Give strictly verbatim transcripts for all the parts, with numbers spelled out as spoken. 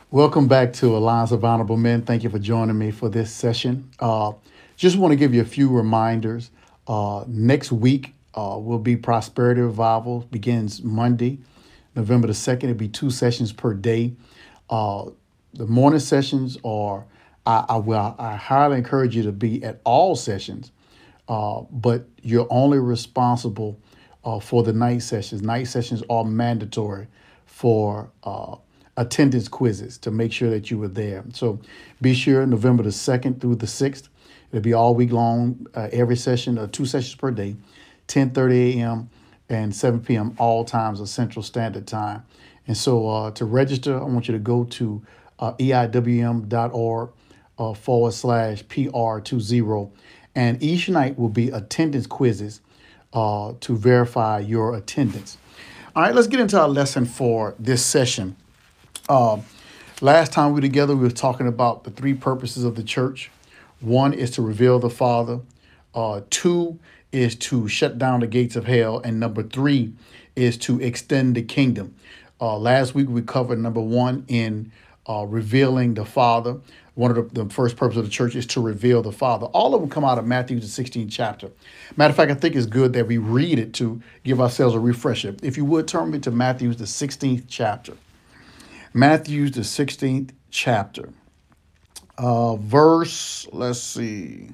Welcome back to Alliance of Honorable Men. Thank you for joining me for this session. Uh, just want to give you a few reminders. Uh, next week uh, will be Prosperity Revival. Begins Monday, November the second. It'll be two sessions per day. Uh, the morning sessions are, I, I, will, I highly encourage you to be at all sessions, uh, but you're only responsible uh, for the night sessions. Night sessions are mandatory for uh, attendance quizzes to make sure that you were there. So be sure November the second through the sixth. It'll be all week long, uh, every session, uh, two sessions per day, ten thirty a.m. and seven p.m. all times of Central Standard Time. And so uh, to register, I want you to go to uh, eiwm.org uh, forward slash PR20. And each night will be attendance quizzes uh, to verify your attendance. All right, let's get into our lesson for this session. Uh, last time we were together, we were talking about the three purposes of the church. One is to reveal the Father. Uh, two is to shut down the gates of hell. And number three is to extend the kingdom. Uh, last week, we covered number one in uh, revealing the Father. One of the, the first purpose of the church is to reveal the Father. All of them come out of Matthew, the sixteenth chapter. Matter of fact, I think it's good that we read it to give ourselves a refresher. If you would, turn me to Matthew, the sixteenth chapter. Matthew, the sixteenth chapter. Uh, verse, let's see,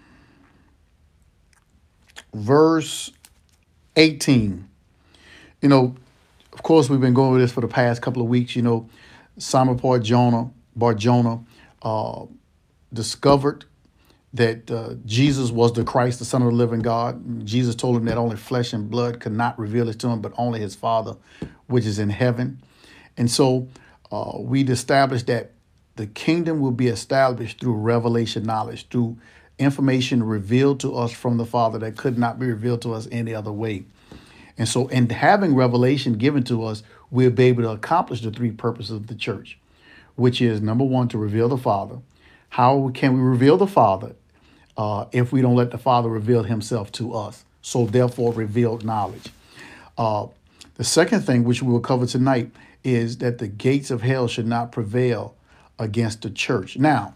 verse eighteen. You know, of course, we've been going over this for the past couple of weeks. You know, Simon Bar-Jonah, Bar-Jonah uh, discovered that uh, Jesus was the Christ, the Son of the living God. Jesus told him that only flesh and blood could not reveal it to him, but only his Father, which is in heaven. And so uh, we'd established that the kingdom will be established through revelation knowledge, through information revealed to us from the Father that could not be revealed to us any other way. And so in having revelation given to us, we'll be able to accomplish the three purposes of the church, which is number one, to reveal the Father. How can we reveal the Father uh, if we don't let the Father reveal himself to us? So therefore, revealed knowledge. Uh, the second thing, which we will cover tonight, is that the gates of hell should not prevail against the church. Now,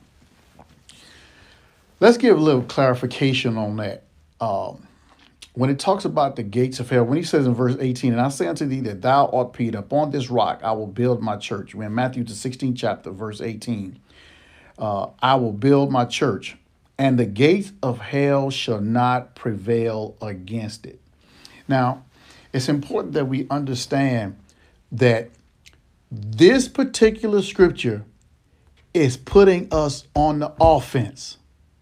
let's give a little clarification on that. Um, when it talks about the gates of hell, when he says in verse eighteen, and I say unto thee that thou art Peter, upon this rock I will build my church. We're in Matthew, the sixteenth chapter, verse eighteen. Uh, I will build my church, and the gates of hell shall not prevail against it. Now, it's important that we understand that this particular scripture is putting us on the offense.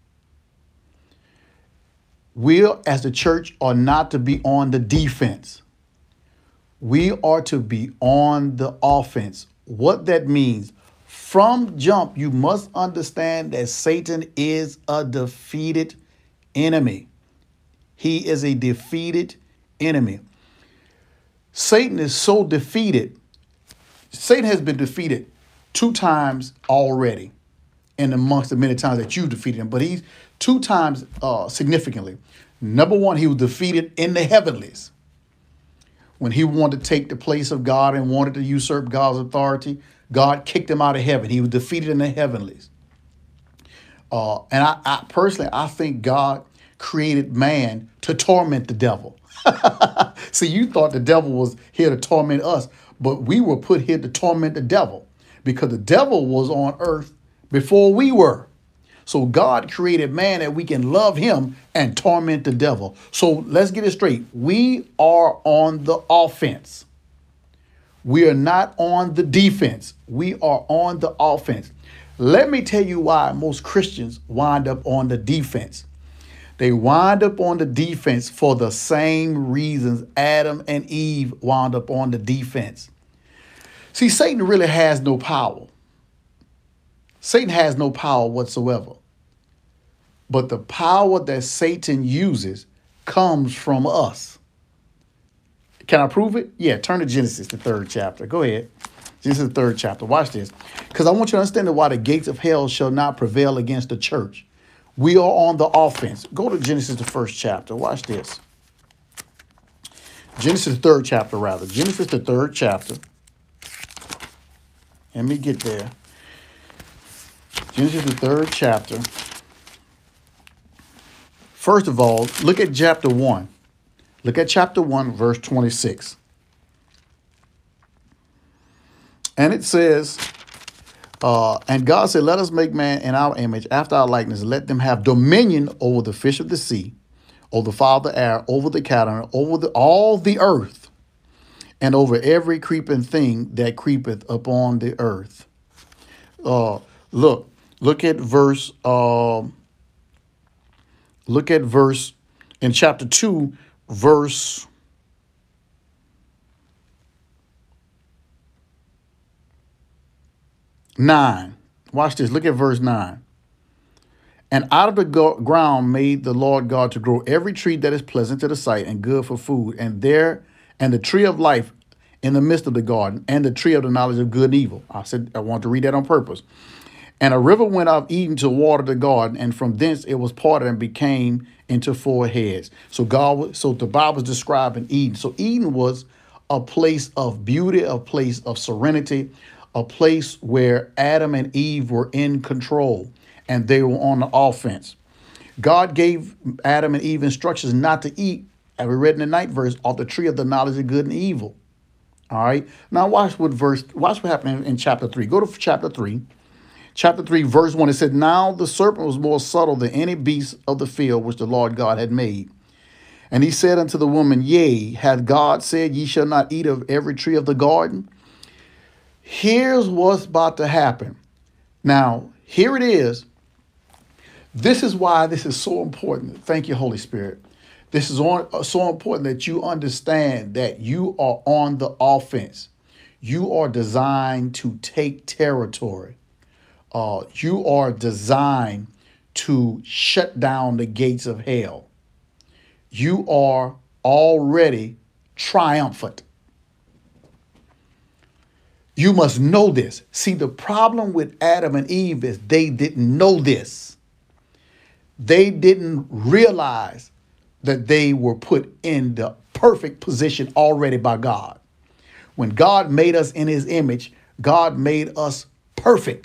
We, as the church, are not to be on the defense. We are to be on the offense. What that means, from jump, you must understand that Satan is a defeated enemy. He is a defeated enemy. Satan is so defeated. Satan has been defeated two times already, and amongst the many times that you defeated him, but he's two times uh, significantly. Number one, he was defeated in the heavenlies when he wanted to take the place of God and wanted to usurp God's authority. God kicked him out of heaven. He was defeated in the heavenlies. Uh, and I, I personally, I think God created man to torment the devil. See, you thought the devil was here to torment us, but we were put here to torment the devil because the devil was on earth before we were. So God created man that we can love him and torment the devil. So let's get it straight. We are on the offense. We are not on the defense. We are on the offense. Let me tell you why most Christians wind up on the defense. They wind up on the defense for the same reasons Adam and Eve wound up on the defense. See, Satan really has no power. Satan has no power whatsoever. But the power that Satan uses comes from us. Can I prove it? Yeah, turn to Genesis, the third chapter. Go ahead. Genesis, the third chapter. Watch this. Because I want you to understand why the gates of hell shall not prevail against the church. We are on the offense. Go to Genesis, the first chapter. Watch this. Genesis, the third chapter, rather. Genesis, the third chapter. Let me get there. Genesis, the third chapter. First of all, look at chapter one. Look at chapter one, verse twenty-six. And it says, uh, and God said, let us make man in our image, after our likeness, let them have dominion over the fish of the sea, over the fowl of the air, over the cattle, over the, all the earth, and over every creeping thing that creepeth upon the earth. Uh, look, look at verse, uh, look at verse in chapter two, verse nine. Watch this. Look at verse nine. And out of the go- ground made the Lord God to grow every tree that is pleasant to the sight and good for food, and there and the tree of life in the midst of the garden, and the tree of the knowledge of good and evil. I said I want to read that on purpose. And a river went out of Eden to water the garden, and from thence it was parted and became into four heads. So God, was- so the Bible is describing Eden. So Eden was a place of beauty, a place of serenity, a place where Adam and Eve were in control and they were on the offense. God gave Adam and Eve instructions not to eat, as we read in the ninth verse, of the tree of the knowledge of good and evil. All right. Now watch what verse, watch what happened in, in chapter three. Go to chapter three. Chapter three, verse one. It said, now the serpent was more subtle than any beast of the field which the Lord God had made. And he said unto the woman, yea, hath God said, ye shall not eat of every tree of the garden? Here's what's about to happen. Now, here it is. This is why this is so important. Thank you, Holy Spirit. This is on, so important that you understand that you are on the offense. You are designed to take territory. Uh, you are designed to shut down the gates of hell. You are already triumphant. You must know this. See, the problem with Adam and Eve is they didn't know this. They didn't realize that they were put in the perfect position already by God. When God made us in his image, God made us perfect.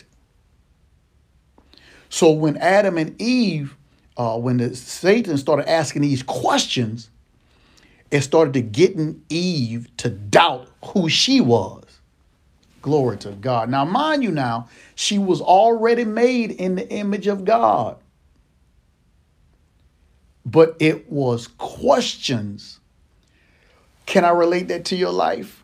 So when Adam and Eve, uh, when the, Satan started asking these questions, it started to getting Eve to doubt who she was. Glory to God. Now, mind you now, she was already made in the image of God. But it was questions. Can I relate that to your life?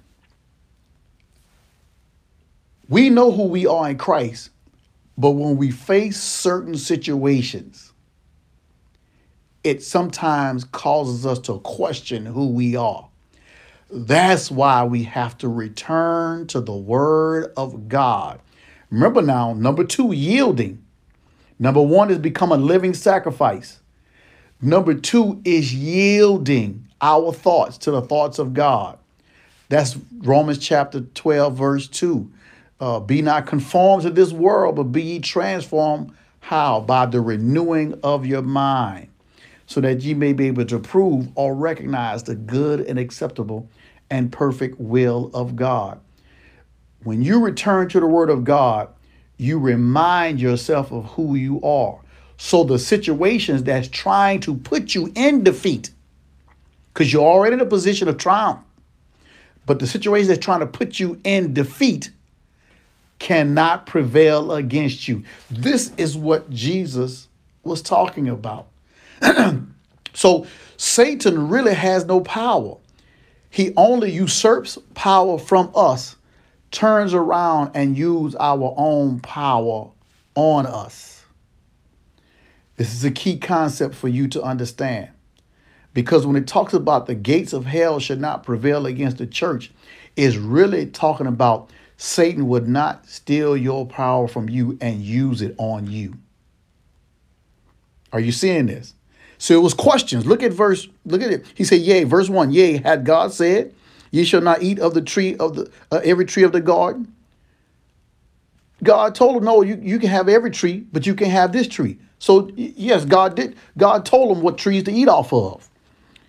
We know who we are in Christ, but when we face certain situations, it sometimes causes us to question who we are. That's why we have to return to the word of God. Remember now, number two, yielding. Number one is become a living sacrifice. Number two is yielding our thoughts to the thoughts of God. That's Romans chapter twelve, verse two. Uh, be not conformed to this world, but be ye transformed. How? By the renewing of your mind, so that ye may be able to prove or recognize the good and acceptable and perfect will of God. When you return to the word of God, you remind yourself of who you are. So the situations that's trying to put you in defeat, because you're already in a position of triumph, but the situation that's trying to put you in defeat cannot prevail against you. This is what Jesus was talking about. So Satan really has no power. He only usurps power from us, turns around and uses our own power on us. This is a key concept for you to understand. Because when it talks about the gates of hell should not prevail against the church, it's really talking about Satan would not steal your power from you and use it on you. Are you seeing this? So it was questions. Look at verse, look at it. He said, yea, verse one, yea, had God said, ye shall not eat of the tree of the, uh, every tree of the garden. God told him, no, you, you can have every tree, but you can't have this tree. So yes, God did. God told him what trees to eat off of.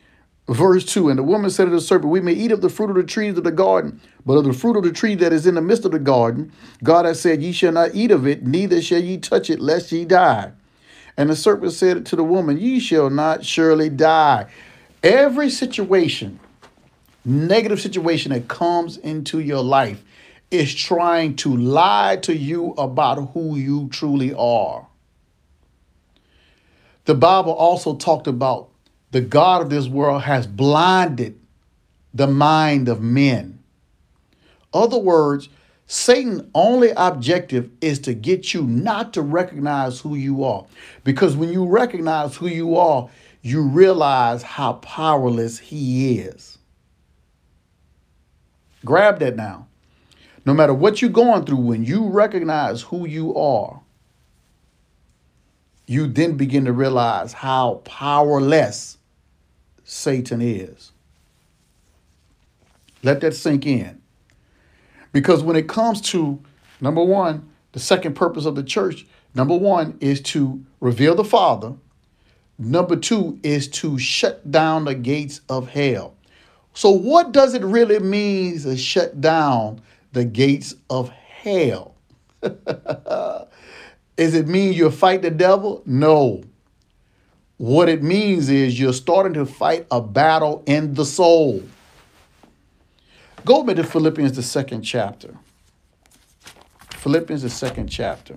Verse two, and the woman said to the serpent, we may eat of the fruit of the trees of the garden, but of the fruit of the tree that is in the midst of the garden, God has said, ye shall not eat of it, neither shall ye touch it, lest ye die. And the serpent said to the woman, ye shall not surely die. Every situation, negative situation that comes into your life is trying to lie to you about who you truly are. The Bible also talked about the God of this world has blinded the mind of men. Other words, Satan's only objective is to get you not to recognize who you are. Because when you recognize who you are, you realize how powerless he is. Grab that now. No matter what you're going through, when you recognize who you are, you then begin to realize how powerless Satan is. Let that sink in. Because when it comes to, number one, the second purpose of the church, number one is to reveal the Father. Number two is to shut down the gates of hell. So what does it really mean to shut down the gates of hell? Does it mean you'll fight the devil? No. What it means is you're starting to fight a battle in the soul. Go back to Philippians, the second chapter. Philippians, the second chapter.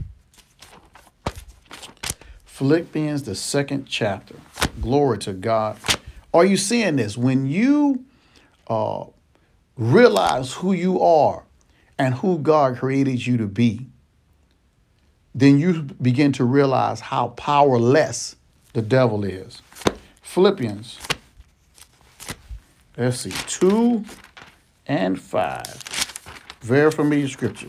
Philippians, the second chapter. Glory to God. Are you seeing this? When you uh, realize who you are and who God created you to be, then you begin to realize how powerless the devil is. Philippians, let's see, two and five. Very familiar scripture.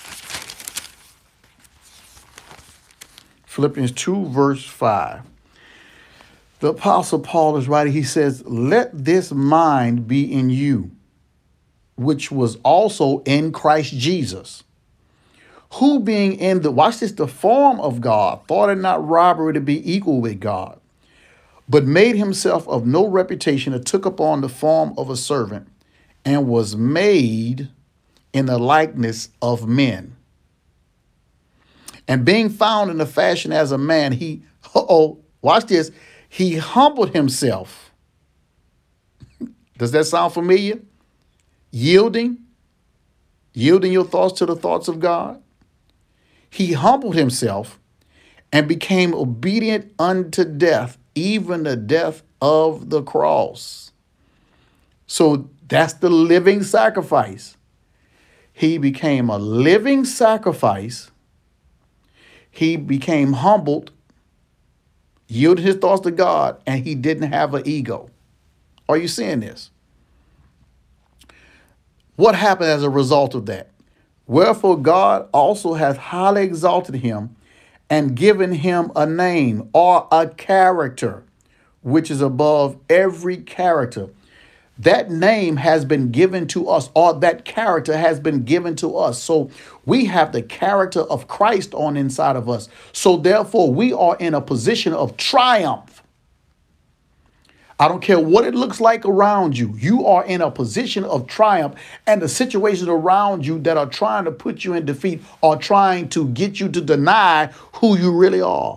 Philippians two, verse five. The Apostle Paul is writing, he says, let this mind be in you, which was also in Christ Jesus, who being in the, watch this, the form of God, thought it not robbery to be equal with God, but made himself of no reputation, and took upon the form of a servant, and was made in the likeness of men. And being found in the fashion as a man, he, uh-oh, watch this, he humbled himself. Does that sound familiar? Yielding, yielding your thoughts to the thoughts of God. He humbled himself and became obedient unto death, even the death of the cross. So that's the living sacrifice. He became a living sacrifice. He became humbled, yielded his thoughts to God, and he didn't have an ego. Are you seeing this? What happened as a result of that? Wherefore God also hath highly exalted him and given him a name or a character, which is above every character. That name has been given to us, or that character has been given to us. So we have the character of Christ on inside of us. So therefore, we are in a position of triumph. I don't care what it looks like around you. You are in a position of triumph, and the situations around you that are trying to put you in defeat are trying to get you to deny who you really are.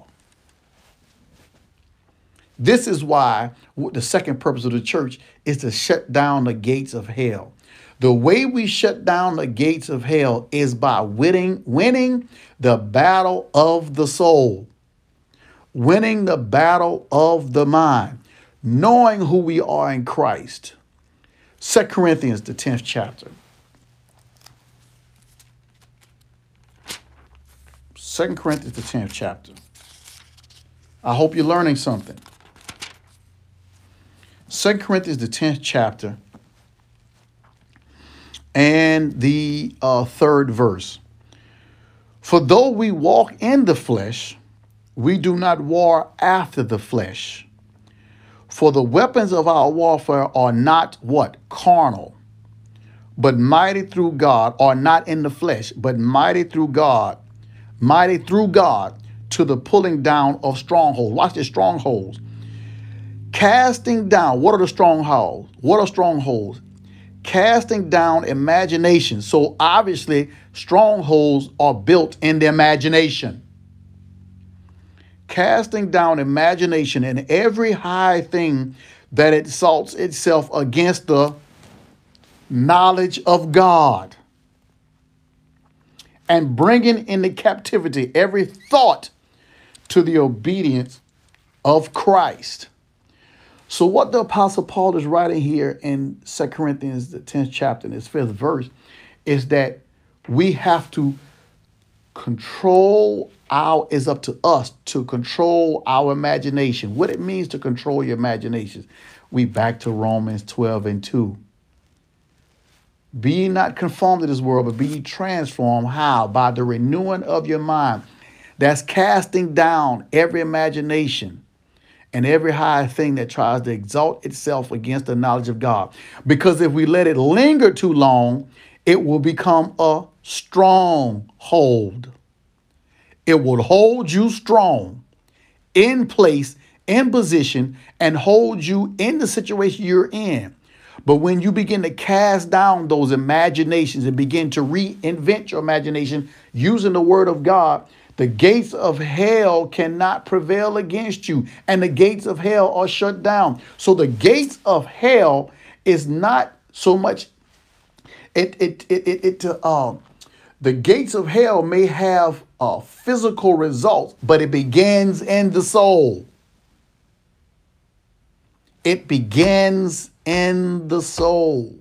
This is why the second purpose of the church is to shut down the gates of hell. The way we shut down the gates of hell is by winning, winning the battle of the soul, winning the battle of the mind, knowing who we are in Christ. Second Corinthians, the tenth chapter. Second Corinthians, the tenth chapter. I hope you're learning something. Second Corinthians, the tenth chapter, and the uh, third verse. For though we walk in the flesh, we do not war after the flesh. For the weapons of our warfare are not what? Carnal, but mighty through God, are not in the flesh, but mighty through God, mighty through God to the pulling down of strongholds. Watch this, strongholds. Casting down, what are the strongholds? What are strongholds? Casting down imagination. So obviously, strongholds are built in the imagination. Casting down imagination and every high thing that exalts itself against the knowledge of God, and bringing into captivity every thought to the obedience of Christ. So what the Apostle Paul is writing here in Second Corinthians, the tenth chapter, in his fifth verse, is that we have to control our, it's up to us to control our imagination. What it means to control your imagination. We back to Romans twelve and two. Be ye not conformed to this world, but be ye transformed. How? By the renewing of your mind. That's casting down every imagination and every high thing that tries to exalt itself against the knowledge of God. Because if we let it linger too long, it will become a stronghold. It will hold you strong, in place, in position, and hold you in the situation you're in. But when you begin to cast down those imaginations and begin to reinvent your imagination using the word of God, the gates of hell cannot prevail against you, and the gates of hell are shut down. So the gates of hell is not so much it it it it, it uh, uh, the gates of hell may have uh, physical results, but it begins in the soul. It begins in the soul.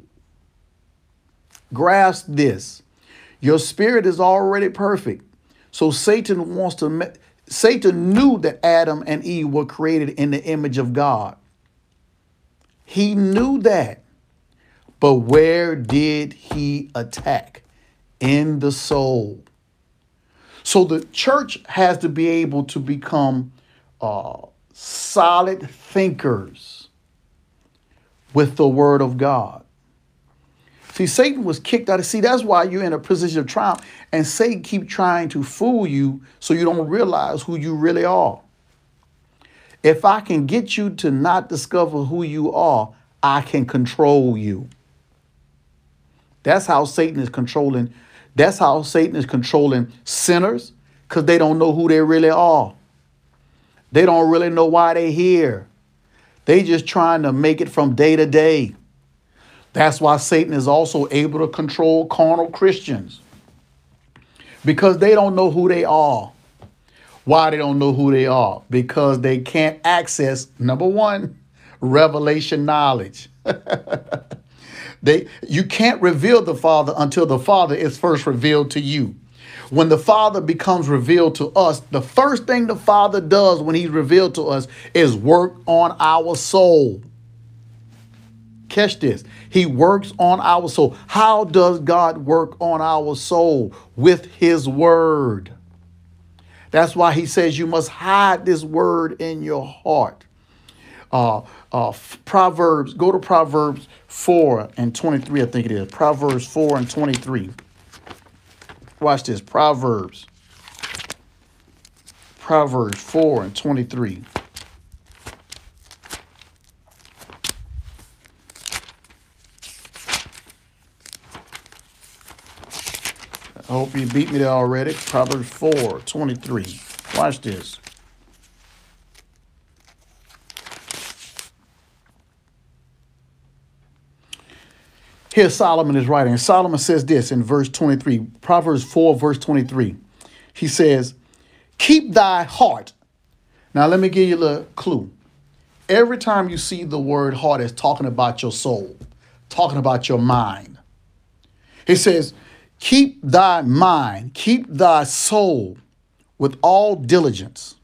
Grasp this. Your spirit is already perfect. So Satan wants to, Satan knew that Adam and Eve were created in the image of God. He knew that. But where did he attack? In the soul. So the church has to be able to become uh, solid thinkers with the word of God. See, Satan was kicked out of, see, that's why you're in a position of triumph. And Satan keep trying to fool you so you don't realize who you really are. If I can get you to not discover who you are, I can control you. That's how Satan is controlling. That's how Satan is controlling sinners, because they don't know who they really are. They don't really know why they're here. They just trying to make it from day to day. That's why Satan is also able to control carnal Christians, because they don't know who they are. Why they don't know who they are? Because they can't access, number one, revelation knowledge. They, you can't reveal the Father until the Father is first revealed to you. When the Father becomes revealed to us, the first thing the Father does when he's revealed to us is work on our soul. Catch this. He works on our soul. How does God work on our soul? With his word. That's why he says you must hide this word in your heart. Uh, uh, Proverbs, go to Proverbs four and twenty-three, I think it is. Proverbs four and twenty-three. Watch this. Proverbs. Proverbs four and twenty-three. I hope you beat me there already. Proverbs four, twenty-three. Watch this. Here Solomon is writing. Solomon says this in verse twenty-three. Proverbs four, verse twenty-three. He says, keep thy heart. Now let me give you a little clue. Every time you see the word heart, it's talking about your soul, talking about your mind. He says, keep thy mind, keep thy soul with all diligence.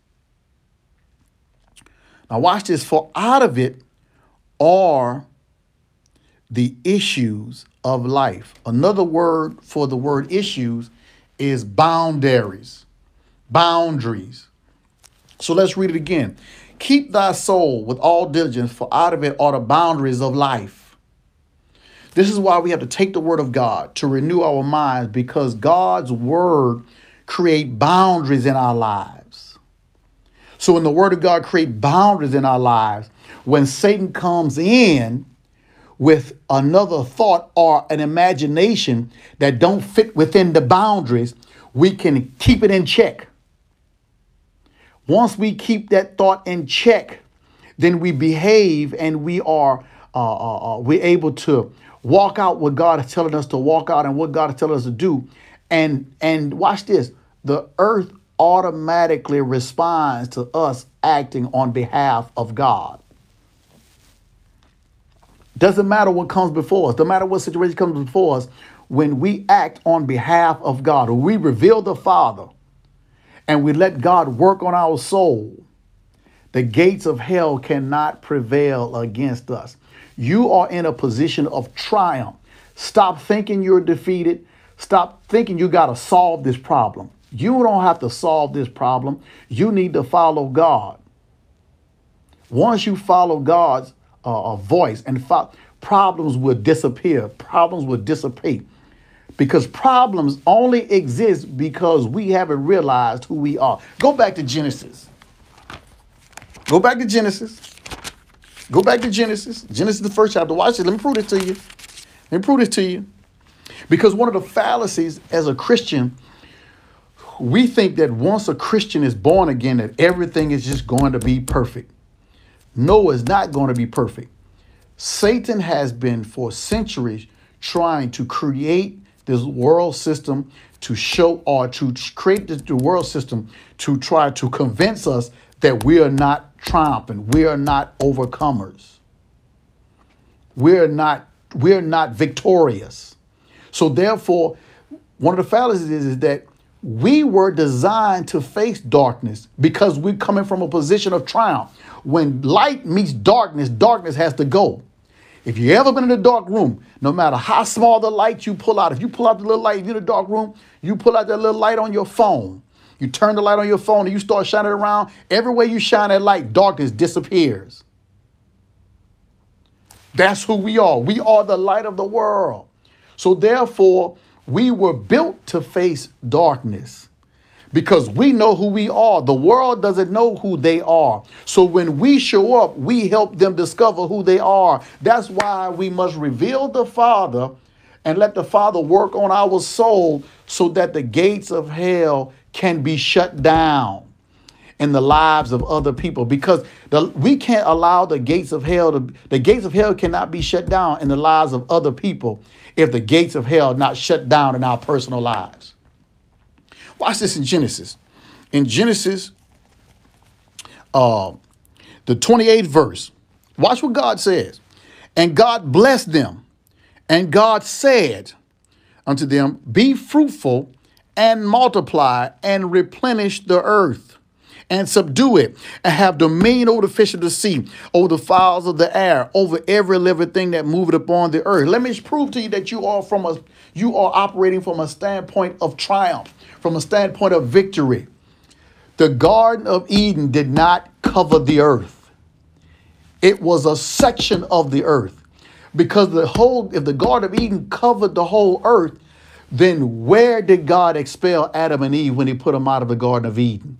Now watch this. For out of it are the issues of life. Another word for the word issues is boundaries. Boundaries. So let's read it again. Keep thy soul with all diligence, for out of it are the boundaries of life. This is why we have to take the word of God to renew our minds, because God's word create boundaries in our lives. So when the word of God create boundaries in our lives, When Satan comes in with another thought or an imagination that don't fit within the boundaries, we can keep it in check. Once we keep that thought in check, then we behave and we are uh, uh, uh, we're able to walk out what God is telling us to walk out and what God is telling us to do. And and watch this, the earth automatically responds to us acting on behalf of God. Doesn't matter what comes before us, no matter what situation comes before us, when we act on behalf of God, or we reveal the Father and we let God work on our soul, the gates of hell cannot prevail against us. You are in a position of triumph. Stop thinking you're defeated. Stop thinking you got to solve this problem. You don't have to solve this problem. You need to follow God. Once you follow God's uh, voice, and fo- problems will disappear. Problems will dissipate. Because problems only exist because we haven't realized who we are. Go back to Genesis. Go back to Genesis. Go back to Genesis. Genesis, the first chapter. Watch it. Let me prove this to you. Let me prove this to you. Because one of the fallacies as a Christian, we think that once a Christian is born again, that everything is just going to be perfect. No, it's not going to be perfect. Satan has been for centuries trying to create this world system to show or to create the, the world system to try to convince us that we are not triumphant. We are not overcomers. We're not, we're not victorious. So therefore, one of the fallacies is, is that we were designed to face darkness because we're coming from a position of triumph. When light meets darkness, darkness has to go. If you ever been in a dark room, no matter how small the light you pull out, if you pull out the little light, if you're in a dark room, you pull out that little light on your phone. You turn the light on your phone and you start shining it around. Everywhere you shine that light, darkness disappears. That's who we are. We are the light of the world. So therefore, we were built to face darkness because we know who we are. The world doesn't know who they are. So when we show up, we help them discover who they are. That's why we must reveal the Father and let the Father work on our soul so that the gates of hell can be shut down in the lives of other people, because the, we can't allow the gates of hell to, the gates of hell cannot be shut down in the lives of other people if the gates of hell are not shut down in our personal lives. Watch this in Genesis. In Genesis, uh, the twenty-eighth verse, watch what God says. And God blessed them, and God said unto them, be fruitful and multiply and replenish the earth and subdue it and have dominion over the fish of the sea, over the fowls of the air, over every living thing that moveth upon the earth. Let me prove to you that you are from a, you are operating from a standpoint of triumph, from a standpoint of victory. The Garden of Eden did not cover the earth. It was a section of the earth, because the whole, if the Garden of Eden covered the whole earth, then where did God expel Adam and Eve when he put them out of the Garden of Eden?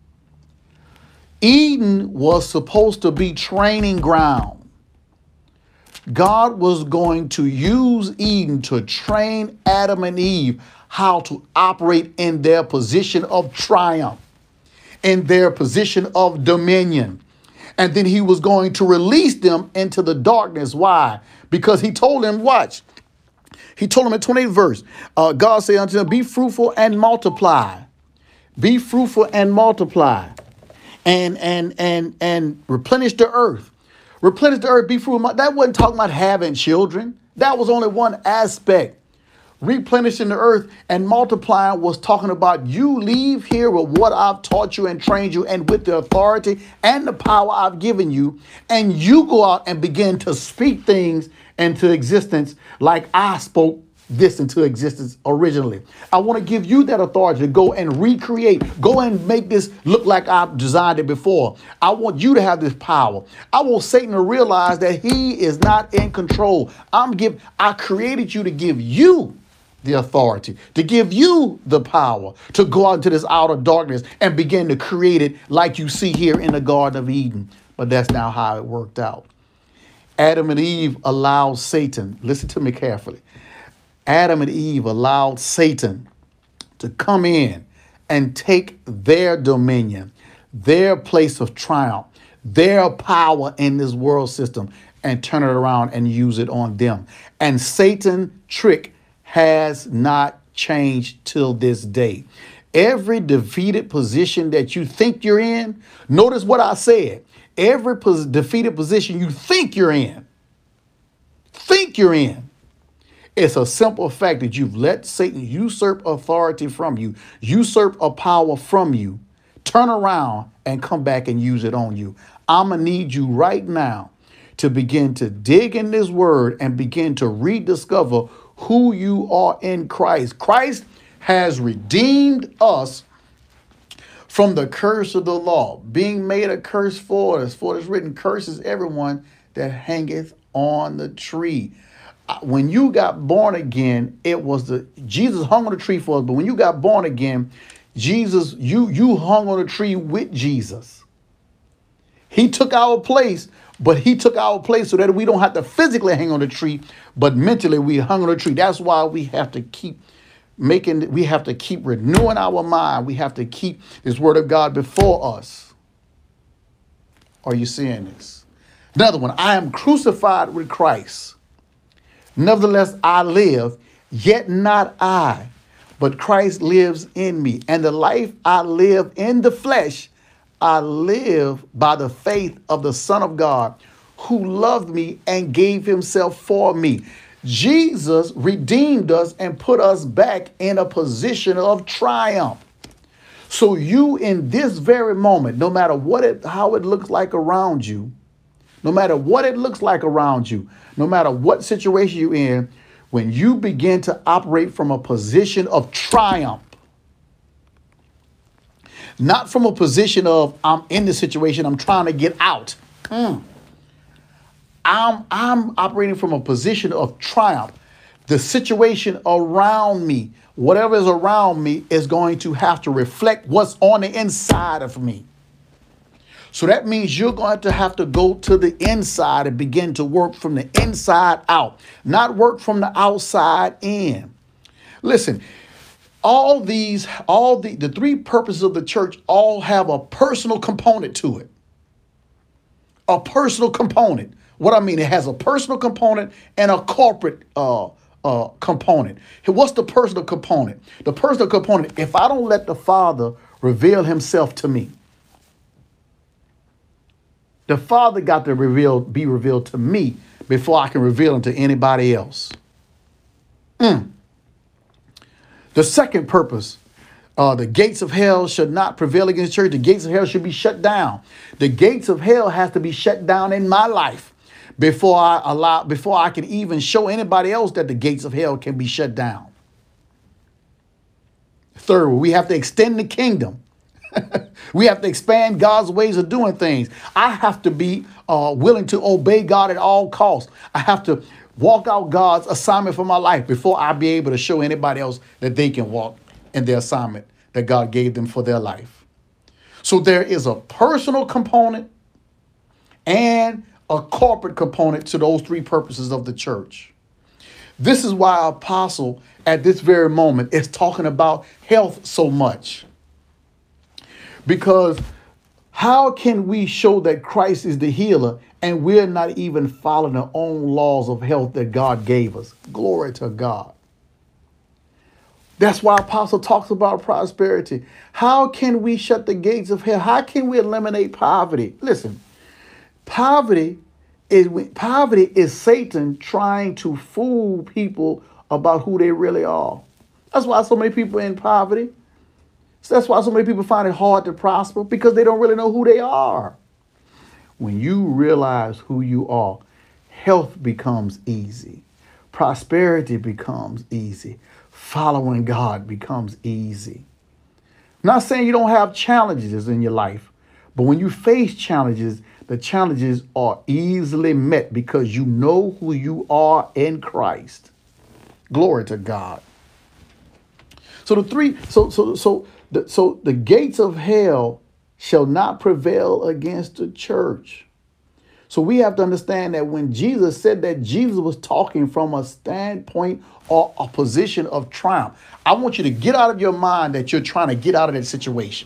Eden was supposed to be training ground. God was going to use Eden to train Adam and Eve how to operate in their position of triumph, in their position of dominion. And then he was going to release them into the darkness. Why? Because he told them, watch, he told them in twenty-eighth verse, uh, God said unto them, be fruitful and multiply. Be fruitful and multiply. And and and and replenish the earth. Replenish the earth, be fruitful. That wasn't talking about having children. That was only one aspect. Replenishing the earth and multiplying was talking about you leave here with what I've taught you and trained you, and with the authority and the power I've given you, and you go out and begin to speak things into existence like I spoke this into existence originally. I want to give you that authority to go and recreate, go and make this look like I've designed it before. I want you to have this power. I want Satan to realize that he is not in control. I'm give, I created you to give you the authority, to give you the power to go out into this outer darkness and begin to create it like you see here in the Garden of Eden. but that's not how it worked out. Adam and Eve allowed Satan, listen to me carefully. Adam and Eve allowed Satan to come in and take their dominion, their place of triumph, their power in this world system, and turn it around and use it on them. And Satan's trick has not changed till this day. Every defeated position that you think you're in, notice what I said. Every pos- defeated position you think you're in, think you're in, it's a simple fact that you've let Satan usurp authority from you, usurp a power from you, turn around and come back and use it on you. I'm going to need you right now to begin to dig in this word and begin to rediscover who you are in Christ. Christ has redeemed us from the curse of the law, being made a curse for us. For it is written, curses everyone that hangeth on the tree. When you got born again, it was the Jesus hung on the tree for us. But when you got born again, Jesus, you you hung on the tree with Jesus. He took our place, but he took our place so that we don't have to physically hang on the tree, but mentally we hung on the tree. That's why we have to keep making, we have to keep renewing our mind. We have to keep this word of God before us. Are you seeing this? Another one, I am crucified with Christ. Nevertheless, I live, yet not I, but Christ lives in me. And the life I live in the flesh, I live by the faith of the Son of God, who loved me and gave himself for me. Jesus redeemed us and put us back in a position of triumph. So you in this very moment, no matter what it, how it looks like around you, no matter what it looks like around you, no matter what situation you're in, when you begin to operate from a position of triumph, not from a position of I'm in the situation, I'm trying to get out. Mm. I'm, I'm operating from a position of triumph. The situation around me, whatever is around me, is going to have to reflect what's on the inside of me. So that means you're going to have to go to the inside and begin to work from the inside out, not work from the outside in. Listen, all these, all the, the three purposes of the church all have a personal component to it. A personal component. What I mean, it has a personal component and a corporate uh, uh, component. What's the personal component? The personal component, if I don't let the Father reveal himself to me, the Father got to reveal, be revealed to me before I can reveal him to anybody else. Mm. The second purpose, uh, the gates of hell should not prevail against the church. The gates of hell should be shut down. The gates of hell has to be shut down in my life before I allow, before I can even show anybody else that the gates of hell can be shut down. Third, we have to extend the kingdom. We have to expand God's ways of doing things. I have to be uh, willing to obey God at all costs. I have to walk out God's assignment for my life before I be able to show anybody else that they can walk in their assignment that God gave them for their life. So there is a personal component and a corporate component to those three purposes of the church. This is why Apostle at this very moment is talking about health so much. Because how can we show that Christ is the healer and we're not even following our own laws of health that God gave us? Glory to God. That's why Apostle talks about prosperity. How can we shut the gates of hell? How can we eliminate poverty? Listen, poverty is poverty is Satan trying to fool people about who they really are. That's why so many people are in poverty. So that's why so many people find it hard to prosper, because they don't really know who they are. When you realize who you are, health becomes easy. Prosperity becomes easy. Following God becomes easy. I'm not saying you don't have challenges in your life, but when you face challenges, the challenges are easily met because you know who you are in Christ. Glory to God. So the three, so so so the, so the gates of hell shall not prevail against the church. So we have to understand that when Jesus said that, Jesus was talking from a standpoint or a position of triumph. I want you to get out of your mind that you're trying to get out of that situation.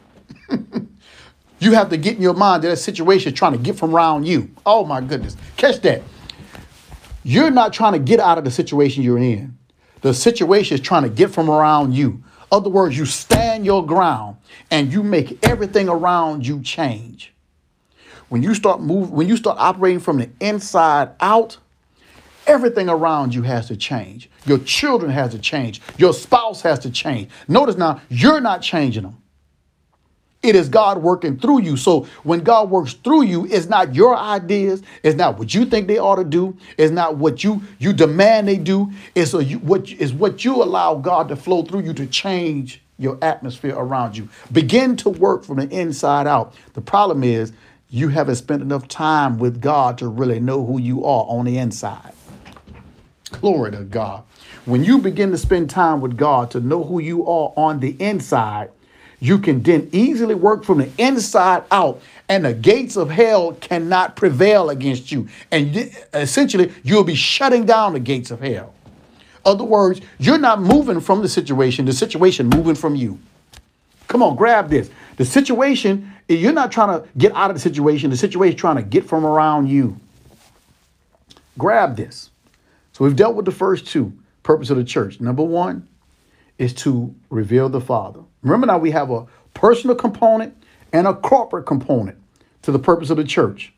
You have to get in your mind that that situation is trying to get from around you. Oh my goodness. Catch that. You're not trying to get out of the situation you're in. The situation is trying to get from around you. Other words, you stand your ground and you make everything around you change. When you start moving, when you start operating from the inside out, everything around you has to change. Your children has to change. Your spouse has to change. Notice now, you're not changing them. It is God working through you. So when God works through you, it's not your ideas. It's not what you think they ought to do. It's not what you, you demand they do. It's a, you, what is what you allow God to flow through you to change your atmosphere around you. Begin to work from the inside out. The problem is you haven't spent enough time with God to really know who you are on the inside. Glory to God. When you begin to spend time with God to know who you are on the inside, you can then easily work from the inside out, and the gates of hell cannot prevail against you. And essentially, you'll be shutting down the gates of hell. Other words, you're not moving from the situation, the situation moving from you. Come on, grab this. The situation, you're not trying to get out of the situation. The situation is trying to get from around you. Grab this. So we've dealt with the first two, purpose of the church. Number one is to reveal the Father. Remember now, we have a personal component and a corporate component to the purpose of the church.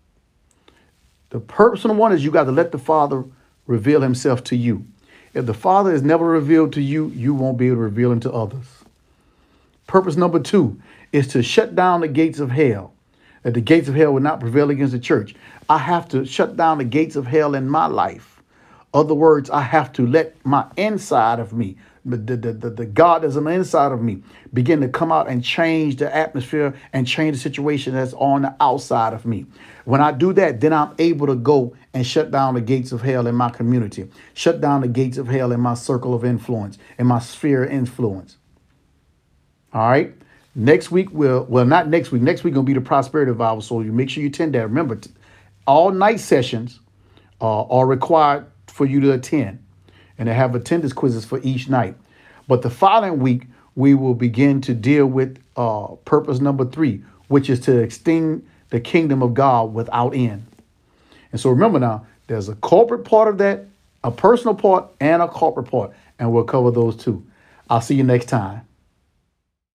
The personal one is you got to let the Father reveal himself to you. If the Father is never revealed to you, you won't be able to reveal him to others. Purpose number two is to shut down the gates of hell, that the gates of hell will not prevail against the church. I have to shut down the gates of hell in my life. Other words, I have to let my inside of me, the, the, the, the God that's on the inside of me, begin to come out and change the atmosphere and change the situation that's on the outside of me. When I do that, then I'm able to go and shut down the gates of hell in my community, shut down the gates of hell in my circle of influence, in my sphere of influence. All right. Next week, we'll, well, not next week. Next week going to be the prosperity vow. So you make sure you attend that. Remember, all night sessions uh, are required for you to attend, and they have attendance quizzes for each night. But the following week, we will begin to deal with uh, purpose number three, which is to extend the kingdom of God without end. And so remember now, there's a corporate part of that, a personal part, and a corporate part, and we'll cover those two. I'll see you next time.